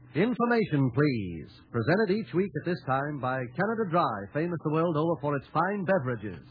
Information, please. Presented each week at this time by Canada Dry, famous the world over for its fine beverages.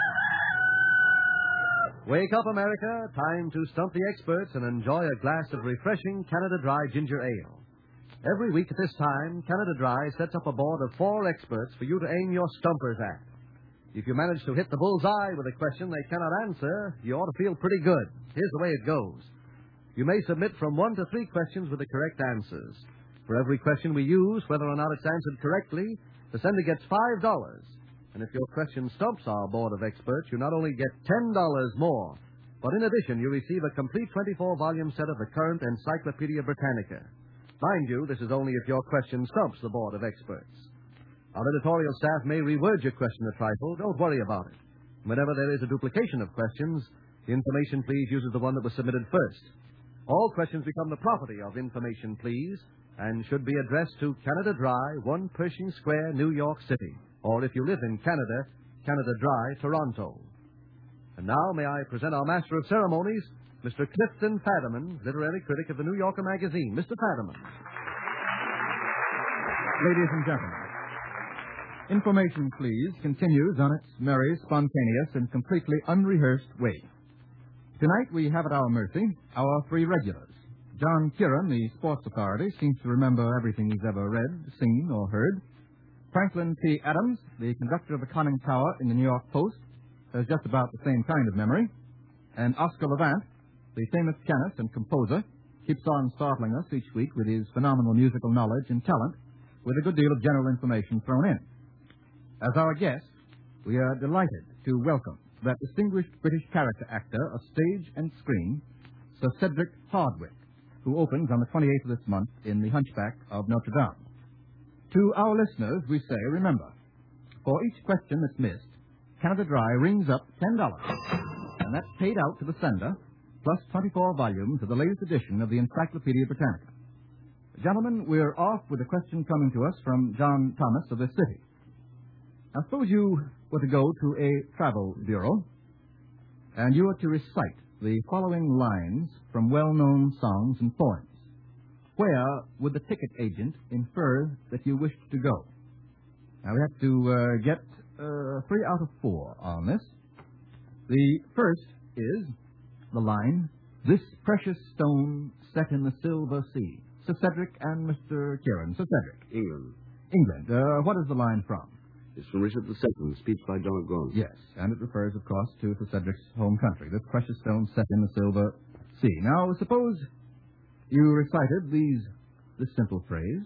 Wake up, America. Time to stump the experts and enjoy a glass of refreshing Canada Dry ginger ale. Every week at this time, Canada Dry sets up a board of 4 experts for you to aim your stumpers at. If you manage to hit the bullseye with a question they cannot answer, you ought to feel pretty good. Here's the way it goes. You may submit from 1 to 3 questions with the correct answers. For every question we use, whether or not it's answered correctly, the sender gets $5. And if your question stumps our board of experts, you not only get $10 more, but in addition, you receive a complete 24-volume set of the current Encyclopedia Britannica. Mind you, this is only if your question stumps the board of experts. Our editorial staff may reword your question a trifle. Don't worry about it. Whenever there is a duplication of questions, Information Please uses the one that was submitted first. All questions become the property of Information Please and should be addressed to Canada Dry, 1 Pershing Square, New York City. Or if you live in Canada, Canada Dry, Toronto. And now may I present our Master of Ceremonies, Mr. Clifton Fadiman, literary critic of the New Yorker magazine. Mr. Fadiman. Ladies and gentlemen, Information Please continues on its merry, spontaneous, and completely unrehearsed way. Tonight we have at our mercy our 3 regulars. John Kieran, the sports authority, seems to remember everything he's ever read, seen, or heard. Franklin P. Adams, the conductor of the conning tower in the New York Post, has just about the same kind of memory. And Oscar Levant, the famous pianist and composer, keeps on startling us each week with his phenomenal musical knowledge and talent, with a good deal of general information thrown in. As our guest, we are delighted to welcome that distinguished British character actor of stage and screen, Sir Cedric Hardwicke, who opens on the 28th of this month in The Hunchback of Notre Dame. To our listeners, we say, remember, for each question that's missed, Canada Dry rings up $10, and that's paid out to the sender, plus 24 volumes of the latest edition of the Encyclopedia Britannica. Gentlemen, we're off with a question coming to us from John Thomas of this city. Now, suppose you were to go to a travel bureau, and you were to recite the following lines from well-known songs and poems. Where would the ticket agent infer that you wished to go? Now, we have to get 3 out of 4 on this. The first is the line, "This precious stone set in the silver sea." Sir Cedric and Mr. Kieran. Sir Cedric. England. What is the line from? It's from Richard II, speech by John of Gaunt. Yes, and it refers, of course, to Sir Cedric's home country, this precious stone set in the silver sea. Now, suppose you recited this simple phrase,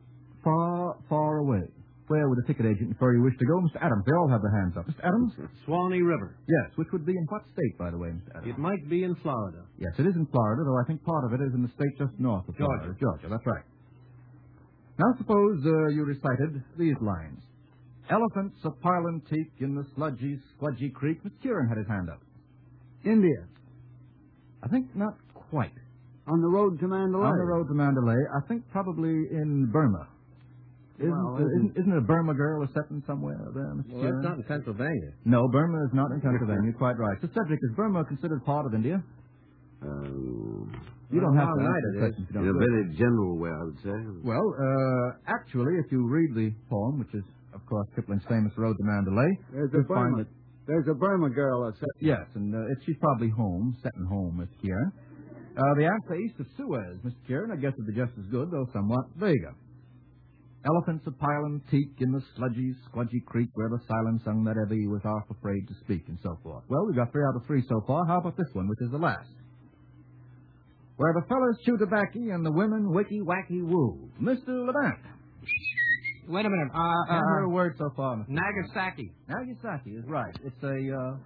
far, far away. Where would the ticket agent infer you wish to go? Mr. Adams, they all have their hands up. Mr. Adams? Swanee River. Yes, which would be in what state, by the way, Mr. Adams? It might be in Florida. Yes, it is in Florida, though I think part of it is in the state just north of Florida. Georgia, that's right. Now, suppose you recited these lines. Elephants a piling teak in the sludgy, squudgy creek. Mr. Kieran had his hand up. India. I think not quite. On the road to Mandalay. On the road to Mandalay. I think probably in Burma. Isn't it a Burma girl or setting somewhere there, Mr. Well, Kieran? that's not in Pennsylvania. No, Burma is not in Pennsylvania. You're quite right. So, Cedric, is Burma considered part of India? You don't have to right, answer it questions. In a very general way, I would say. Well, actually, if you read the poem, which is, of course, Kipling's famous Road to Mandalay, you'll find that... There's a Burma girl that's... Yes, and she's probably home, setting home, Mr. Kieran. The answer east of Suez, Mr. Kieran, I guess would be just as good, though somewhat vaguer. Elephants a piling teak in the sludgy, squudgy creek where the silence sung that ever he was half afraid to speak, and so forth. Well, we've got 3 out of 3 so far. How about this one, which is the last? Where the fellas chew tobacco and the women wicky-wacky woo. Mr. Levant. Wait a minute. Can't hear a word so far, Mr. Nagasaki. Nagasaki is right. It's a,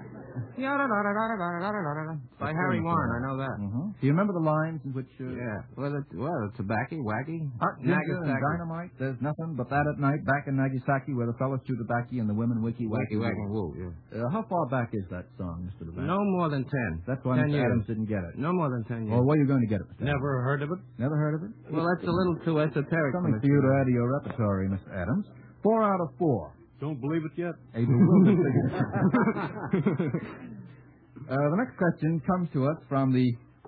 By Harry Warren, I know that. Do you remember the lines in which... Yeah. Well, tobacco, wacky. Hot ginger and dynamite, there's nothing but that at night back in Nagasaki where the fellas chew tobacco and the women wicky-wacky woo. Yeah. How far back is that song, Mr. Levant? No more than 10. That's why 10 Mr. years. Adams didn't get it. No more than 10 years. Well, where are you going to get it, Mr. Adams? Never heard of it? Never heard of it? Well, that's a little too esoteric. Something for you to add to your repertory, Mr. Adams. 4 out of 4. Don't believe it yet. A bewildered figure. The next question comes to us from the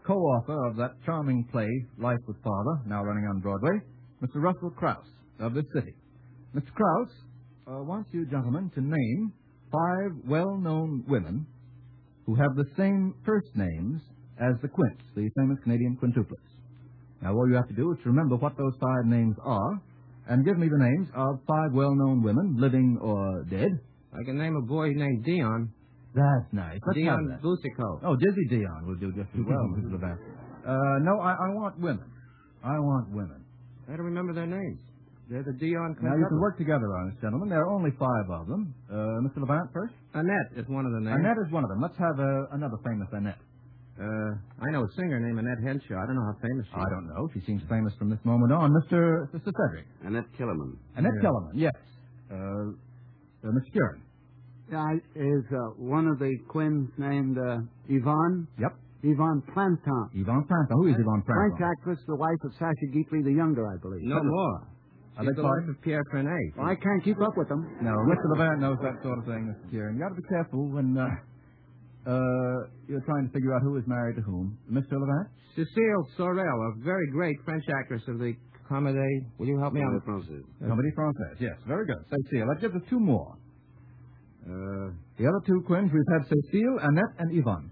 co-author of that charming play, Life with Father, now running on Broadway, Mr. Russell Krauss of this city. Mr. Krauss wants you gentlemen to name 5 well-known women who have the same first names as the Quints, the famous Canadian quintuplets. Now, all you have to do is to remember what those 5 names are and give me the names of 5 well-known women, living or dead. I can name a boy named Dion. That's nice. Let's have Dion that. Busico. Oh, Dizzy Dion will do just as well, Mrs. Levant. No, I want women. I want women. I don't remember their names. They're the Dion Now, you can quintuplets. work together on this, gentlemen. There are only 5 of them. Mr. Levant first? Annette is one of the names. Annette is one of them. Let's have another famous Annette. I know a singer named Annette Henshaw. I don't know how famous she is. I don't know. She seems famous from this moment on. Mr. Cedric. Annette Kellerman. Annette Kellerman, yes. Mr. Kieran. Is one of the Quins named Yvonne? Yep. Yvonne Planton. Yvonne Planton. Who is Yvonne French Planton? actress, the wife of Sacha Guitry the Younger, I believe. No more. Are She's they the wife pardon? of Pierre Frenet. Well, I can't keep up with them. No, Mr. Levant knows that sort of thing, Mr. Kieran. You got to be careful when you're trying to figure out who is married to whom. Mr. Levant? Cécile Sorel, a very great French actress of the Comédie. Will you help me out? Comédie Française. Yes, very good. Cécile. That gives us 2 more. The other 2 Quins, we've had Cécile, Annette, and Yvonne.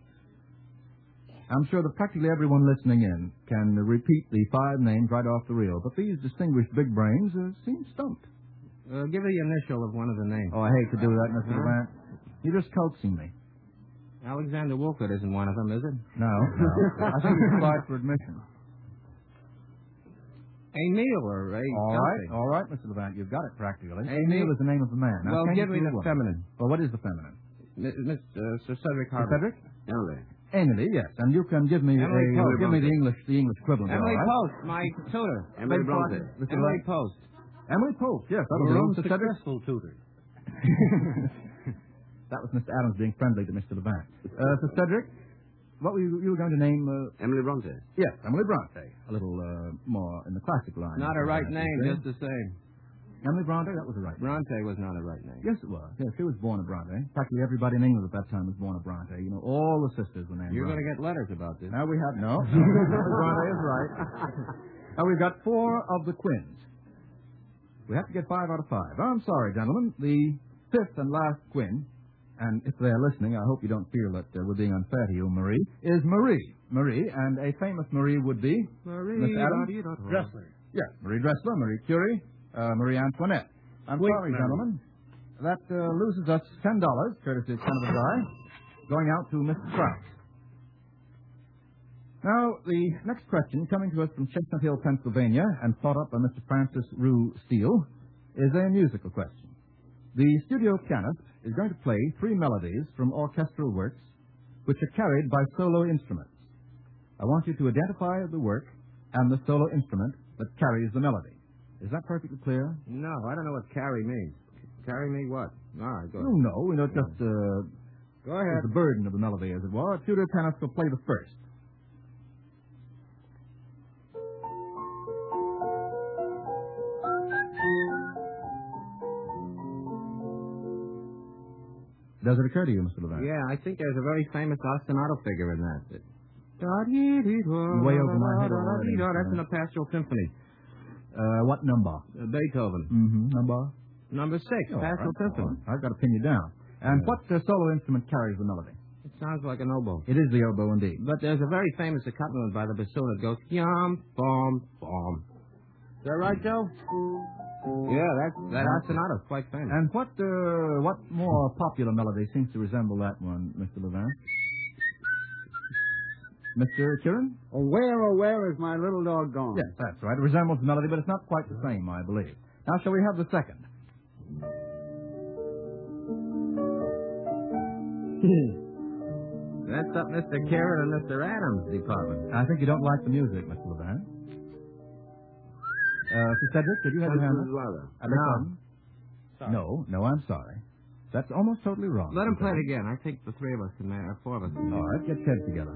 I'm sure that practically everyone listening in can repeat the 5 names right off the reel, but these distinguished big brains seem stumped. Give the initial of one of the names. Oh, I hate to do that, Mr. Levant. You're just coaxing me. Alexander Wolcott isn't one of them, is it? No. I think you applied for admission. Emile or a All right, Mr. Levant, you've got it practically. Emile Emile is the name of the man. Now, Well, can give you me do the one? feminine. Well, what is the feminine? Sir Cedric Mr. Harvey. Cedric? Emily. Emily, yes, and you can give me Emily Post. give me the English equivalent. Emily all right? Post, my tutor. Emily Beg Bronte. pardon, Mr. Emily Levant? Post. Emily Post, yes, that'll Your do. own Mr. Cedric? successful tutor. That was Mr. Adams being friendly to Mr. Levant. Sir Cedric, what were you were going to name? Emily Bronte. Yes, Emily Bronte. A little more in the classic line. Not a right name, Okay. just the same. Emily Bronte, that was a right name. Bronte was not a right name. Yes, it was. Yes, she was born a Bronte. Practically everybody in England at that time was born a Bronte. You know, all the sisters were named You're Bronte. going to get letters about this. Now we have no. Emily Bronte is right. Now we've got 4 of the Quins. We have to get 5 out of 5. I'm sorry, gentlemen. The 5th and last Quin, and if they're listening, I hope you don't feel that we're being unfair to you, Marie, is Marie. Marie, and a famous Marie would be Marie, Miss Adams? Dressler. Yes, Marie Dressler, Marie Curie, Marie Antoinette. I'm Wait, sorry, Mary. gentlemen. That loses us $10, courtesy of Canada Dry, going out to Mr. Krauss. Now, the next question, coming to us from Chestnut Hill, Pennsylvania, and thought up by Mr. Francis Rue Steele, is a musical question. The studio pianist is going to play 3 melodies from orchestral works which are carried by solo instruments. I want you to identify the work and the solo instrument that carries the melody. Is that perfectly clear? No, I don't know what carry means. Carry me what? All right, go ahead. No, we know just Go ahead. the burden of the melody, as it were. A tutor pianist will play the first. Does it occur to you, Mr. Levant? Yeah, I think there's a very famous ostinato figure in that. Way over my head already. That's in the Pastoral Symphony. What number? Beethoven. Mm-hmm. Number? Number 6, Oh, Pastoral all right. Symphony. I've got to pin you down. And what solo instrument carries the melody? It sounds like an oboe. It is the oboe, indeed. But there's a very famous accompaniment by the bassoon that goes yum, bom, bom. Is that right, Joe? Yeah, that ostinato is quite famous. And what more popular melody seems to resemble that one, Mr. Levant? Mr. Kieran? Oh, where is my little dog gone? Yes, that's right. It resembles the melody, but it's not quite the same, I believe. Now, shall we have the second? That's up Mr. Kieran and Mr. Adams' department. I think you don't like the music, Mr. Levant. Sir Cedric, did you have your hand up? I beg pardon? No, I'm sorry. That's almost totally wrong. Let him Mr. play it Cedric. again. I think the 3 of us can make, or 4 of us can. All right, get heads together.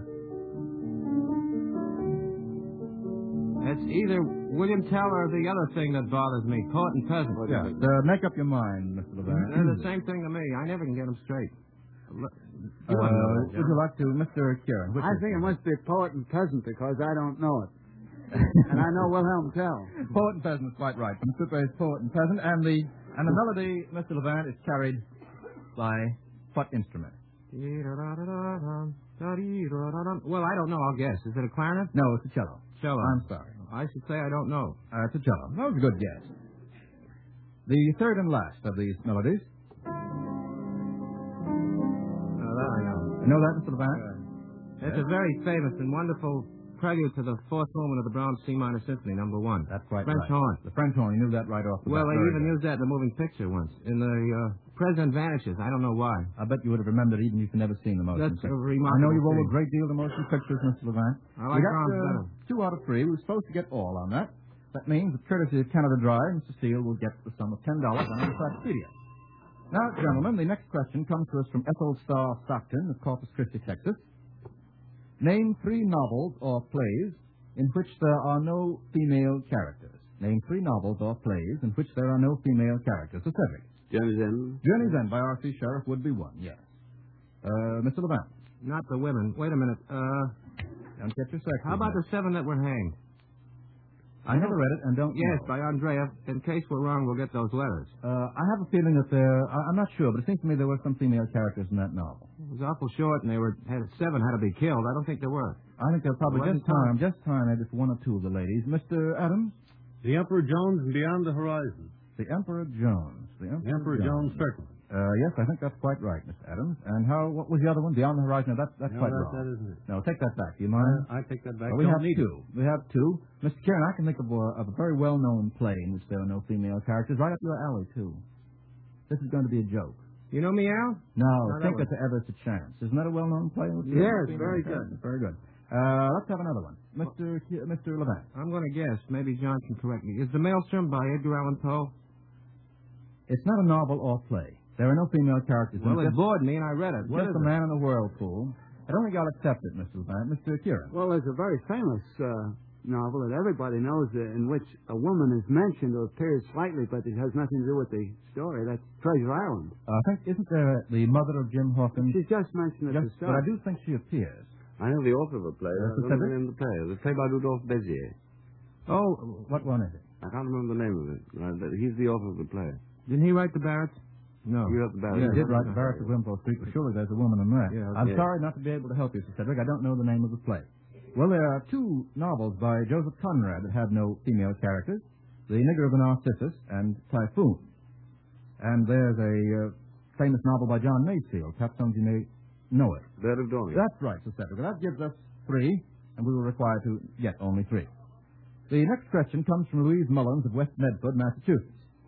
It's either William Tell or the other thing that bothers me, poet and peasant. Yes, make up your mind, Mr. Levant. They're the same thing to me. I never can get them straight. You wouldn't know that, Would you like to, Mr. Kieran? Which I is think it it? must be poet and peasant because I don't know it. And I know Wilhelm Tell. Poet and peasant is quite right. Mr. Cooper is poet and peasant, and the melody, Mr. Levant, is carried by what instrument? Well, I don't know. I'll guess. Is it a clarinet? No, it's a cello. Cello. I'm sorry. I should say I don't know. It's a cello. That was a good guess. The third and last of these melodies. That I know. You know that, Mr. Levant? It's a very famous and wonderful prelude to the fourth movement of the Brahms C minor Symphony, number 1. That's quite French right. horn. The French horn. You knew that right off the Well, bat. they Very even good. used that in the moving picture once. In the President Vanishes. I don't know why. I bet you would have remembered even if you've never seen the motion That's a picture. remarkable I know you've thing. a great deal of motion pictures, Mr. Levant. I like we got Brahms better. 2 out of 3. We were supposed to get all on that. That means that courtesy of Canada Dry, Mr. Steele will get the sum of $10 on Encyclopedia. Now, gentlemen, the next question comes to us from Ethel Starr Stockton of Corpus Christi, Texas. Name 3 novels or plays in which there are no female characters. Name 3 novels or plays in which there are no female characters. So, Cedric. Journey's End. Journey's End by R.C. Sheriff would be one, yes. Mr. Levant. Not the women. Wait a minute. Don't get your sex. How about the 7 that were hanged? I never read it and don't Yes, know. by Andrea. In case we're wrong, we'll get those letters. I have a feeling that I'm not sure, but it seems to me there were some female characters in that novel. It was awful short, and 7 had to be killed. I don't think there were. I think there's probably Well, just time maybe for 1 or 2 of the ladies. Mr. Adams? The Emperor Jones and Beyond the Horizon. The Emperor Jones. The Emperor Jones, certainly. Yes, I think that's quite right, Mr. Adams. And what was the other one? Beyond the Horizon? No, that's quite wrong. That isn't it. No, take that back. Do you mind? I take that back. We have Don't need 2. it. We have 2. Mr. Kieran, I can think of a very well-known play in which there are no female characters. Right up your alley, too. This is going to be a joke. You know me, Al? No, that think one. it's ever a chance. Isn't that a well-known play? in which there are no Yes, female very characters? good. Very good. Let's have another one. Mr. Levant. I'm going to guess. Maybe John can correct me. Is The Maelstrom by Edgar Allan Poe? It's not a novel or play. There are no female characters. Well, in it bored me, and I read it. What just is a it? man in a whirlpool. I don't think I'll accept it, Mr. Levant. Mr. Kieran. Well, there's a very famous novel that everybody knows in which a woman is mentioned or appears slightly, but it has nothing to do with the story. That's Treasure Island. I think, isn't there the mother of Jim Hawkins? She's just mentioned at Yes, the but start. I do think she appears. I know the author of the play. I Mr. don't know Cedric? the name of the play. The play by Rudolph Bezier. Oh, what one is it? I can't remember the name of it. Right, but he's the author of the play. Didn't he write The Barretts? No. You wrote the He Barretts. did write The Barretts of Wimpole Street, but surely there's a woman in that. Yeah, I'm yeah. sorry not to be able to help you, Mr. Cedric. I don't know the name of the play. Well, there are 2 novels by Joseph Conrad that have no female characters. The Nigger of the Narcissus and Typhoon. And there's a famous novel by John Masefield. Perhaps some of you may know it. Bird of Dawning. That's right, Mr. Cedric. That gives us 3, and we were required to get only 3. The next question comes from Louise Mullins of West Medford, Massachusetts.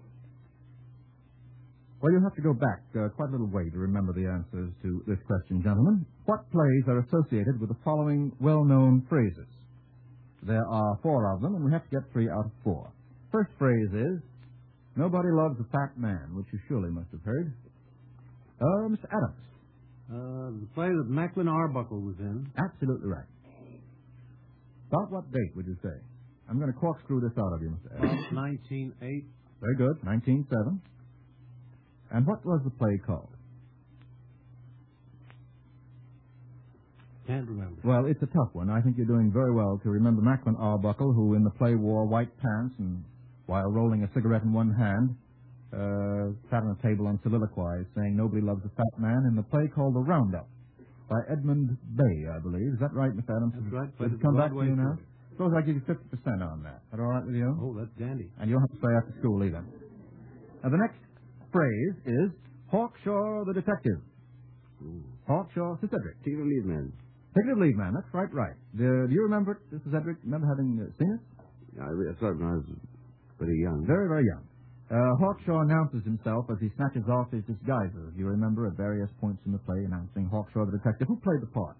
Well, you'll have to go back quite a little way to remember the answers to this question, gentlemen. What plays are associated with the following well-known phrases? There are 4 of them, and we have to get 3 out of 4. First phrase is, nobody loves a fat man, which you surely must have heard. Mr. Adams. The play that Macklin Arbuckle was in. Absolutely right. About what date would you say? I'm going to corkscrew this out of you, Mr. Adams. 1908. Very good. 1907. And what was the play called? Can't remember. Well, it's a tough one. I think you're doing very well to remember Macklin Arbuckle, who in the play wore white pants and, while rolling a cigarette in one hand, sat on a table and soliloquized, saying nobody loves a fat man, in the play called The Roundup by Edmund Bay, I believe. Is that right, Mr. Adams? That's right. Does it come back to you now? Suppose I give you 50% on that. Is that all right with you? Oh, that's dandy. And you'll have to stay after school either. Now, the next phrase is Hawkshaw the Detective. Hawkshaw, Sir Cedric. Ticket of Lead Man. Ticket of Lead Man, that's right. Do you remember it, Mr. Cedric? Remember having seen it? I saw it when I was pretty young. Very, very young. Hawkshaw announces himself as he snatches off his disguises. You remember at various points in the play announcing Hawkshaw the Detective. Who played the part?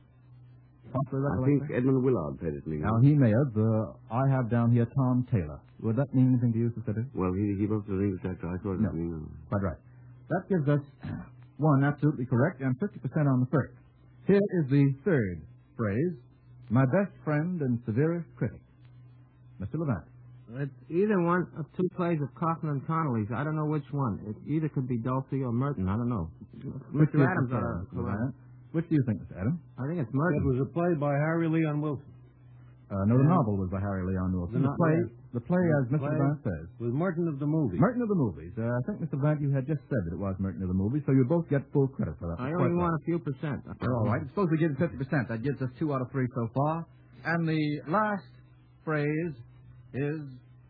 I think Edmund Willard played it to me. Now, he may have. I have down here Tom Taylor. Would that mean anything to you, Sir Cedric? Well, he wrote the English actor. I thought it No. was me. Quite right. That gives us 1 absolutely correct and 50% on the first. Here is the third phrase. My best friend and severest critic. Mr. Levant. It's either one of two plays of Kaufman and Connolly's. I don't know which one. It either could be Dulcie or Merton. I don't know. Mr. Adams ought to correct. Which do you think, Mr. Adams? I think it's Merton. It was a play by Harry Leon Wilson. No, the novel was by Harry Leon Wilson. The play, as Mr. Levant says. Was Merton of the movies. Merton of the movies. I think, Mr. Levant, you had just said that it was Merton of the movies, so you both get full credit for that. I only want a few percent. All right. Suppose we give it 50%. That gives us 2 out of 3 so far. And the last phrase is,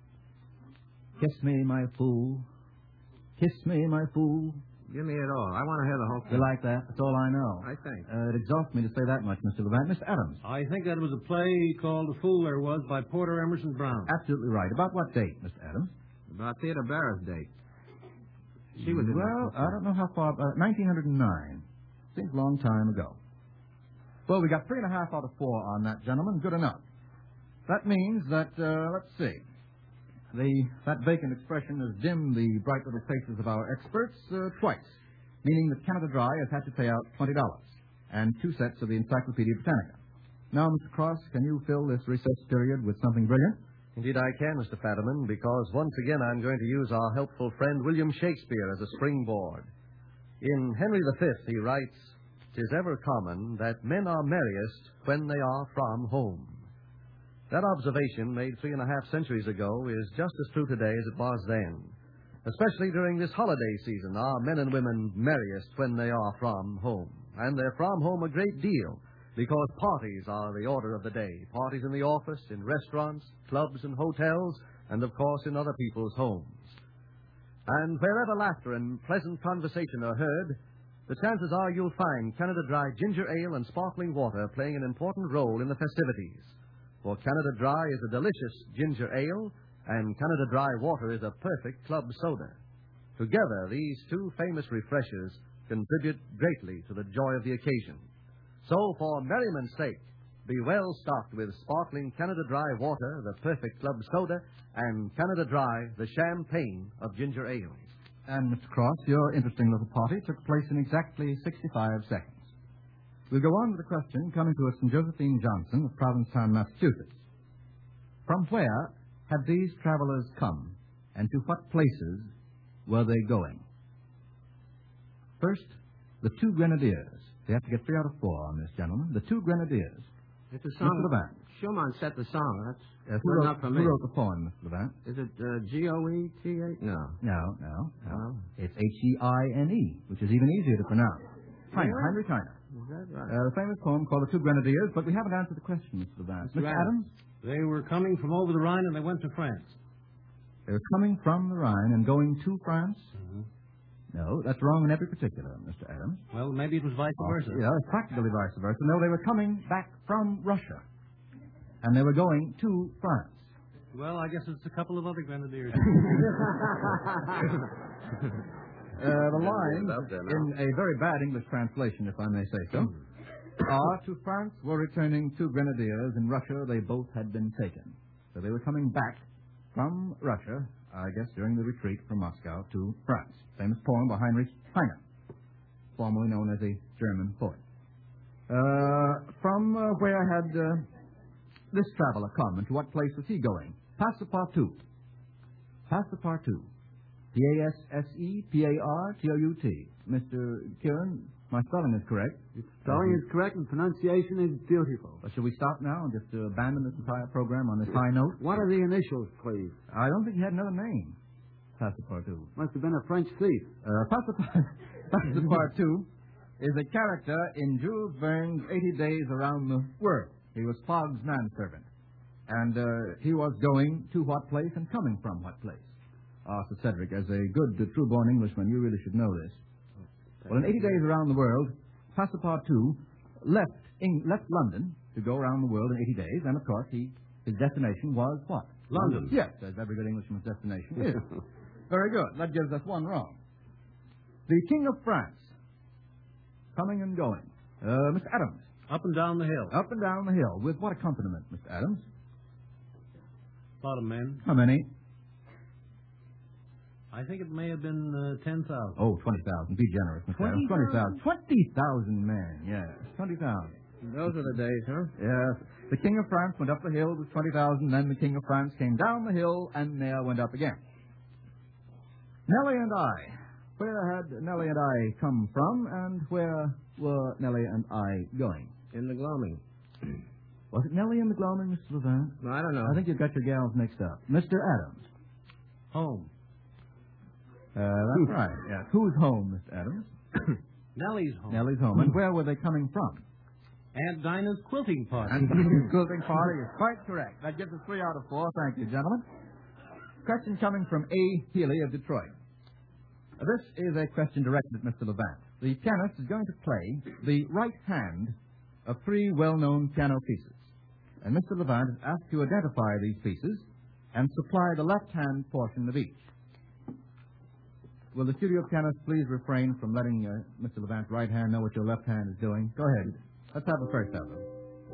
kiss me, my fool. Kiss me, my fool. Give me it all. I want to hear the whole thing. You like that? That's all I know. I think. It exhausts me to say that much, Mr. Levant. Mr. Adams. I think that was a play called The Fool There Was by Porter Emerson Brown. Absolutely right. About what date, Mr. Adams? About Theodore Barrett's date. She was in Well, I don't know how far. 1909. Seems a long time ago. Well, we got 3.5 out of 4 on that, gentlemen. Good enough. That means that, let's see. That vacant expression has dimmed the bright little faces of our experts twice, meaning that Canada Dry has had to pay out $20 and 2 sets of the Encyclopedia Britannica. Now, Mr. Cross, can you fill this recess period with something brilliant? Indeed I can, Mr. Fadiman, because once again I'm going to use our helpful friend William Shakespeare as a springboard. In Henry V, he writes, "'Tis ever common that men are merriest when they are from home." That observation, made 3.5 centuries ago, is just as true today as it was then. Especially during this holiday season, are men and women merriest when they are from home. And they're from home a great deal, because parties are the order of the day. Parties in the office, in restaurants, clubs and hotels, and of course in other people's homes. And wherever laughter and pleasant conversation are heard, the chances are you'll find Canada Dry ginger ale and sparkling water playing an important role in the festivities. For Canada Dry is a delicious ginger ale, and Canada Dry water is a perfect club soda. Together, these two famous refreshers contribute greatly to the joy of the occasion. So, for merriment's sake, be well stocked with sparkling Canada Dry water, the perfect club soda, and Canada Dry, the champagne of ginger ales. And, Mr. Cross, your interesting little party took place in exactly 65 seconds. We'll go on with the question coming to us from Josephine Johnson of Provincetown, Massachusetts. From where had these travelers come, and to what places were they going? First, the Two Grenadiers. They have to get 3 out of 4 on this, gentlemen. The Two Grenadiers. It's a song. Mr. Levant. Schumann set the song. That's who not for me. Who wrote the poem, Mr. Levant? Is it G-O-E-T-A? No. No. It's H-E-I-N-E, which is even easier to pronounce. Heinrich Heine. Is that right? The famous poem called The Two Grenadiers, but we haven't answered the question, Mr. Levant. Mr. Adams? They were coming from over the Rhine and they went to France. They were coming from the Rhine and going to France? Mm-hmm. No, that's wrong in every particular, Mr. Adams. Well, maybe it was vice versa. Yeah, it's practically vice versa. No, they were coming back from Russia. And they were going to France. Well, I guess it's a couple of other grenadiers. The lines, in a very bad English translation, if I may say so, are, to France were returning 2 grenadiers. In Russia, they both had been taken. So they were coming back from Russia, I guess, during the retreat from Moscow to France. Famous poem by Heinrich Heine, formerly known as a German poet. From where had this traveler come, and to what place was he going? Passepartout. Passepartout. P-A-S-S-E-P-A-R-T-O-U-T. Mr. Kieran, my spelling is correct. Spelling is correct and pronunciation is beautiful. Shall we stop now and just abandon this entire program on this high note? What are the initials, please? I don't think he had another name. Passepartout. Must have been a French thief. Passepartout is a character in Jules Verne's 80 Days Around the World. He was Fogg's manservant. And he was going to what place and coming from what place. Sir Cedric, as a good, true-born Englishman, you really should know this. Well, in 80 Days Around the World, Passepartout left London to go around the world in 80 days, and, of course, his destination was what? London. Yes, as every good Englishman's destination is. Very good. That gives us one wrong. The King of France, coming and going. Mr. Adams. Up and down the hill. Up and down the hill. With what accompaniment, Mr. Adams? A lot of men. How many? I think it may have been 10,000. Oh, 20,000. Be generous, Mr. Adams. 20,000. 20,000 men, yes. 20,000. Those are the days, huh? Yes. The King of France went up the hill with 20,000 men. The King of France came down the hill and ne'er went up again. Nellie and I. Where had Nellie and I come from, and where were Nellie and I going? In the gloaming. Was it Nellie in the gloaming, Mr. Levant? No, I don't know. I think you've got your gals mixed up. Mr. Adams. Home. That's right. Yes. Who's home, Mr. Adams? Nellie's home. Nellie's home. And where were they coming from? Aunt Dinah's quilting party. And the quilting party is quite correct. That gives us 3 out of 4. Thank you, gentlemen. Question coming from A. Healy of Detroit. This is a question directed at Mr. Levant. The pianist is going to play the right hand of 3 well-known piano pieces. And Mr. Levant is asked to identify these pieces and supply the left-hand portion of each. Will the studio pianist please refrain from letting Mr. Levant's right hand know what your left hand is doing? Go ahead. Let's have the first of them.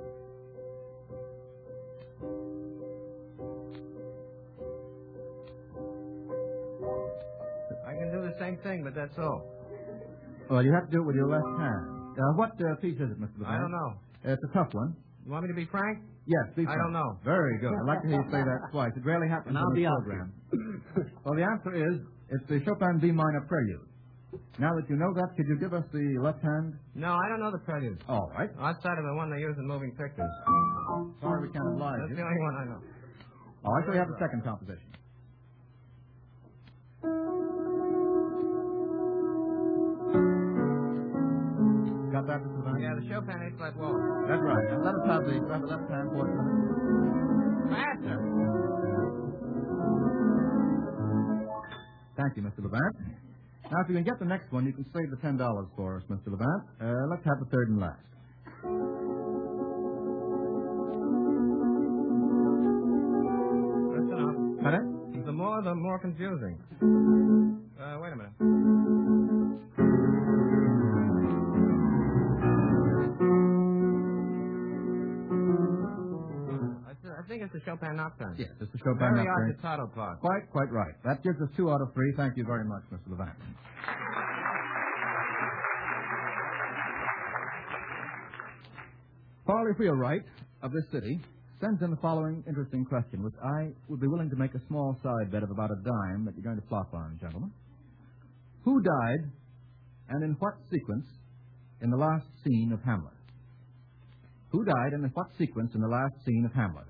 I can do the same thing, but that's all. Well, you have to do it with your left hand. What piece is it, Mr. Levant? I don't know. It's a tough one. You want me to be frank? Yes, be I don't know. Very good. I'd like to hear you say that twice. It rarely happens And I'll in be the out program. Well, the answer is it's the Chopin B minor prelude. Now that you know that, could you give us the left hand? No, I don't know the prelude. All right. Outside of the one they use in moving pictures. Sorry we can't oblige That's you. the only one I know. All right, so we have the second composition. Got that, Mr. Levant? Yeah, the Chopin A-flat waltz. That's right. And let us have the left hand portion. Faster. Thank you, Mr. Levant. Now, if you can get the next one, you can save the $10 for us, Mr. Levant. Let's have the third and last. That's enough. Pardon? The more confusing. Wait a minute. I think it's the Chopin Nocturne. Yes, it's the Chopin Very Nocturne. agitato part. Quite right. That gives us 2 out of 3. Thank you very much, Mr. Levant. Farley Wheelwright of this city sends in the following interesting question, which I would be willing to make a small side bet of about a dime that you're going to flop on, gentlemen. Who died, and in what sequence, in the last scene of Hamlet? Who died, and in what sequence in the last scene of Hamlet?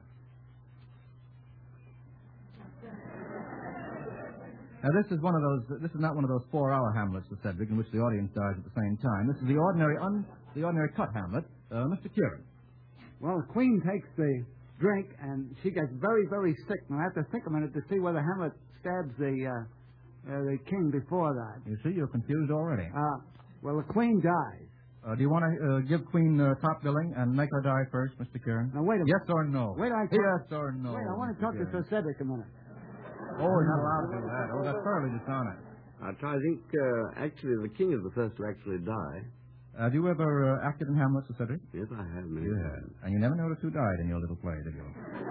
Now, this is not one of those 4-hour Hamlets, Mr. Cedric, in which the audience dies at the same time. This is the ordinary cut Hamlet. Mr. Kieran. Well, the Queen takes the drink, and she gets very, very sick. And I have to think a minute to see whether Hamlet stabs the king before that. You see, you're confused already. Well, the Queen dies. Do you want to give Queen top billing and make her die first, Mr. Kieran? Now, wait a minute. Yes or no? Wait, Yes or no? Wait, I want to talk to Sir Cedric a minute. Oh, you're not allowed to do that. Oh, that's thoroughly dishonest. I think, actually, the king is the first to actually die. Have you ever acted in Hamlet, Sir Cedric? Yes, I have. You have. And you never noticed who died in your little play, did you?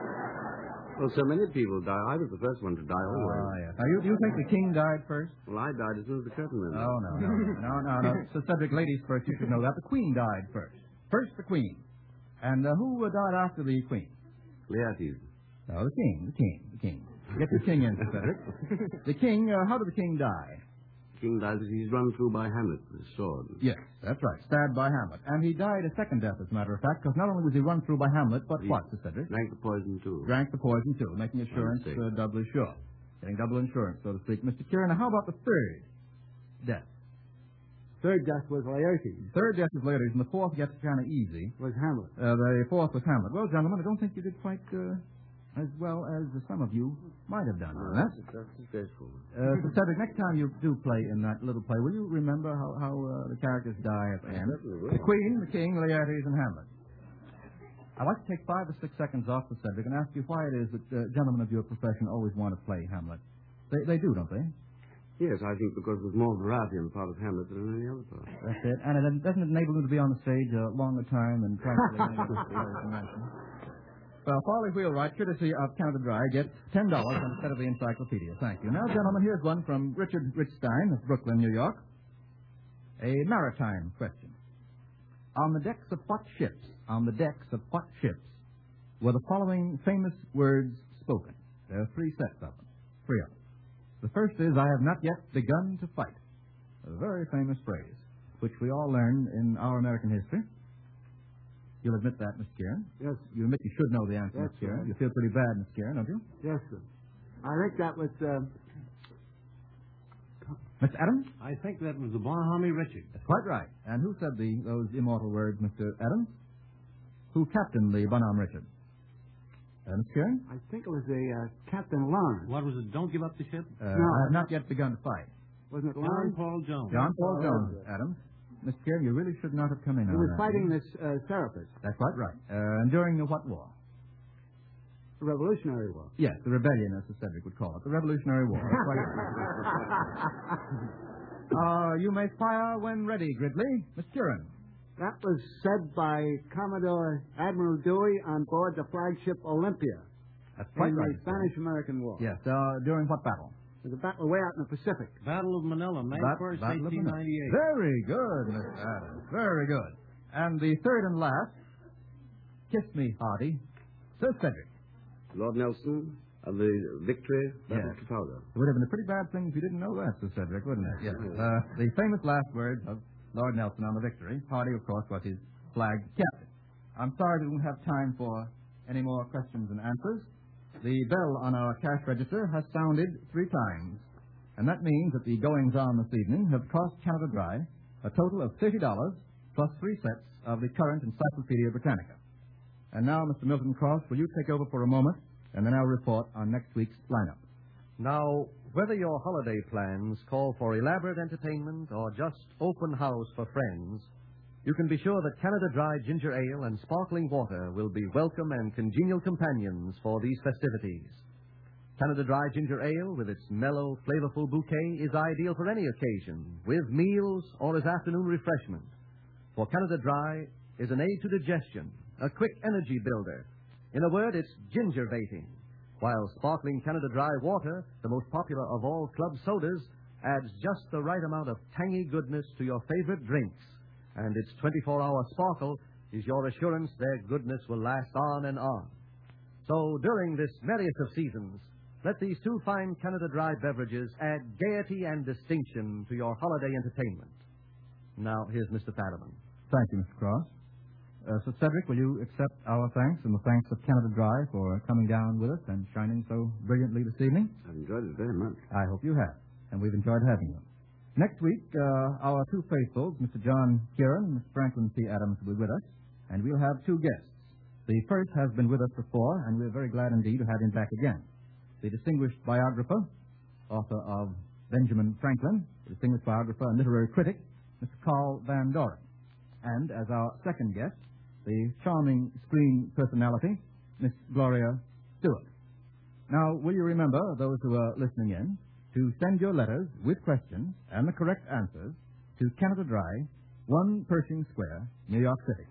Well, so many people die. I was the first one to die always. Oh, yes. Now, you think the king died first? Well, I died as soon as the curtain went up. Oh, no. Sir Cedric, ladies first, you should know that. The Queen died first. First the Queen. And who died after the Queen? Laertes. No, the King. Get the King in, Sir Cedric. The King, how did the King die? The king died as he's run through by Hamlet with his sword. Yes, that's right. Stabbed by Hamlet. And he died a second death, as a matter of fact, because not only was he run through by Hamlet, but what, Sir Cedric? Drank the poison, too. Drank the poison, too, making assurance doubly sure. Getting double insurance, so to speak. Mr. Kieran, now how about the third death? Third death was Laertes. Third death is Laertes, and the fourth gets kind of easy. Was Hamlet. The fourth was Hamlet. Well, gentlemen, I don't think you did quite as well as some of you might have done. That's disgraceful. Sir Cedric, next time you do play in that little play, will you remember how the characters die at the end? The Queen, the King, Laertes, and Hamlet. I'd like to take 5 or 6 seconds off the Cedric and ask you why it is that gentlemen of your profession always want to play Hamlet. They do, don't they? Yes, I think because there's more variety in the part of Hamlet than in any other part. That's it. And it doesn't enable you to be on the stage a longer time and practically any of the others you mentioned. Well, Farley Wheelwright, courtesy of Canada Dry, gets $10 instead of the encyclopedia. Thank you. Now, gentlemen, here's one from Richard Richstein of Brooklyn, New York. A maritime question. On the decks of what ships on the decks of what ships were the following famous words spoken? There are 3 sets of them. 3 of them. The first is, I have not yet begun to fight. A very famous phrase, which we all learned in our American history. You'll admit that, Mr. Kieran? Yes. You admit you should know the answer, Yes, Mr. Kieran. sir. You feel pretty bad, Mr. Kieran, don't you? Yes, sir. I think that was, Mr. Adams? I think that was the Bonhomie Richard. That's quite right. And who said those immortal words, Mr. Adams? Who captained the Bonhomme Richard? Mr. Kieran? I think it was Captain Lawrence. What was it? Don't give up the ship? No. I have not yet begun to fight. Wasn't it John Lawrence? Paul Jones. John Paul Jones, Adams. Mr. Kieran, you really should not have come in He on was that. fighting this Serapis, That's quite right. And during the what war? the Revolutionary War. Yes, the rebellion, as the Cedric would call it. The Revolutionary War. That's quite right. You may fire when ready, Gridley. Mr. Kieran. That was said by Commodore Admiral Dewey on board the flagship Olympia That's quite in right. the Spanish-American War. Yes, during what battle? It was a battle way out in the Pacific. Battle of Manila, May 1st, Battle of Manila. 1898. Very good, Mr. Adams. Very good. And the third and last, kiss me, Hardy. Sir Cedric. Lord Nelson of the Victory, Battle Yes. of Trafalgar. It would have been a pretty bad thing if you didn't know that, Sir Cedric, wouldn't it? Yes. The famous last words of Lord Nelson on the Victory. Hardy, of course, was his flag captain. I'm sorry we won't have time for any more questions and answers. The bell on our cash register has sounded 3 times, and that means that the goings-on this evening have cost Canada Dry a total of $30 plus 3 sets of the current Encyclopedia Britannica. And now, Mr. Milton Cross, will you take over for a moment, and then I'll report on next week's lineup. Now, whether your holiday plans call for elaborate entertainment or just open house for friends, you can be sure that Canada Dry Ginger Ale and Sparkling Water will be welcome and congenial companions for these festivities. Canada Dry Ginger Ale, with its mellow, flavorful bouquet, is ideal for any occasion, with meals or as afternoon refreshment. For Canada Dry is an aid to digestion, a quick energy builder. In a word, it's ginger-bating. While Sparkling Canada Dry Water, the most popular of all club sodas, adds just the right amount of tangy goodness to your favorite drinks. And its 24-hour sparkle is your assurance their goodness will last on and on. So during this merriest of seasons, let these 2 fine Canada Dry beverages add gaiety and distinction to your holiday entertainment. Now, here's Mr. Fadiman. Thank you, Mr. Cross. Sir Cedric, will you accept our thanks and the thanks of Canada Dry for coming down with us and shining so brilliantly this evening? I've enjoyed it very much. I hope you have, and we've enjoyed having you. Next week, our 2 faithfuls, Mr. John Kieran and Mr. Franklin P. Adams, will be with us, and we'll have 2 guests. The first has been with us before, and we're very glad indeed to have him back again. The distinguished biographer, author of Benjamin Franklin, distinguished biographer and literary critic, Mr. Carl Van Doren. And as our second guest, the charming screen personality, Miss Gloria Stewart. Now, will you remember, those who are listening in, to send your letters with questions and the correct answers to Canada Dry, 1 Pershing Square, New York City.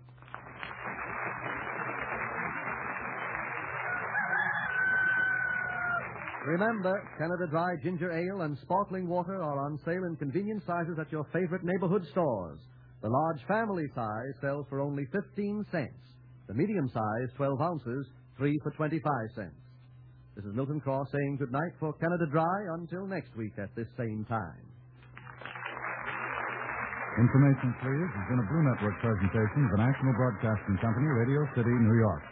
Remember, Canada Dry Ginger Ale and Sparkling Water are on sale in convenient sizes at your favorite neighborhood stores. The large family size sells for only 15 cents. The medium size, 12 ounces, 3 for 25 cents. This is Milton Cross saying good night for Canada Dry until next week at this same time. Information, please, has been a Blue Network presentation of the National Broadcasting Company, Radio City, New York.